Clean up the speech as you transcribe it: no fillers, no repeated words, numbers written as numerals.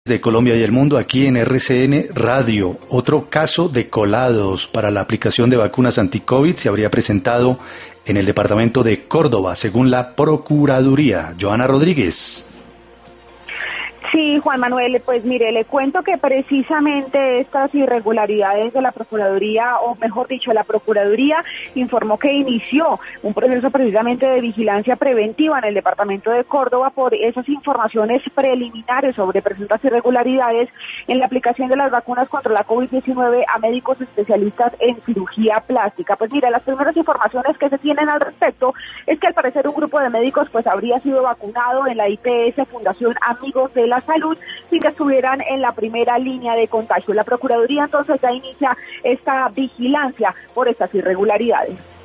de Colombia y el mundo aquí en RCN Radio. Otro caso de colados para la aplicación de vacunas anti-COVID se habría presentado en el departamento de Córdoba, según la Procuraduría. Joana Rodríguez. Sí, Juan Manuel, pues mire, le cuento que precisamente estas irregularidades de la Procuraduría, o mejor dicho, la Procuraduría informó que inició un proceso precisamente de vigilancia preventiva en el departamento de Córdoba por esas informaciones preliminares sobre presuntas irregularidades en la aplicación de las vacunas contra la COVID-19 a médicos especialistas en cirugía plástica. Pues mira, las primeras informaciones que se tienen al respecto es que al parecer un grupo de médicos pues habría sido vacunado en la IPS Fundación Amigos de la Salud sin que estuvieran en la primera línea de contagio. La Procuraduría entonces ya inicia esta vigilancia por estas irregularidades.